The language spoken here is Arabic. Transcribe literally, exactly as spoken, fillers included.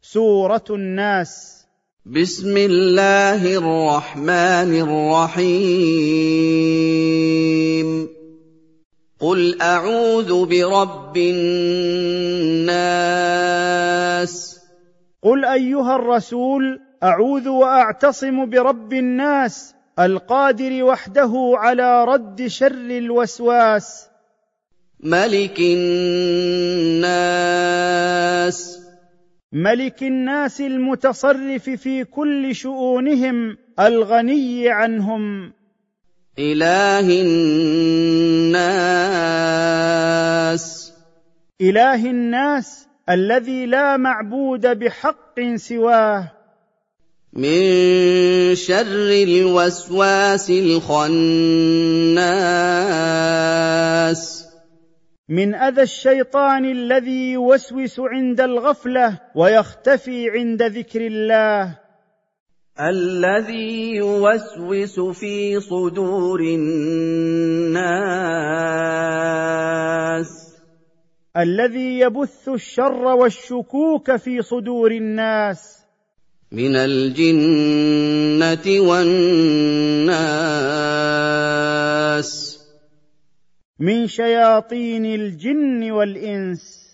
سورة الناس. بسم الله الرحمن الرحيم. قل أعوذ برب الناس. قل أيها الرسول أعوذ وأعتصم برب الناس القادر وحده على رد شر الوسواس. ملك الناس. ملك الناس المتصرف في كل شؤونهم الغني عنهم. إله الناس. إله الناس الذي لا معبود بحق سواه. من شر الوسواس الخناس. من أذى الشيطان الذي يوسوس عند الغفلة ويختفي عند ذكر الله. الذي يوسوس في صدور الناس. الذي يبث الشر والشكوك في صدور الناس. من الجنة والناس. من شياطين الجن والإنس.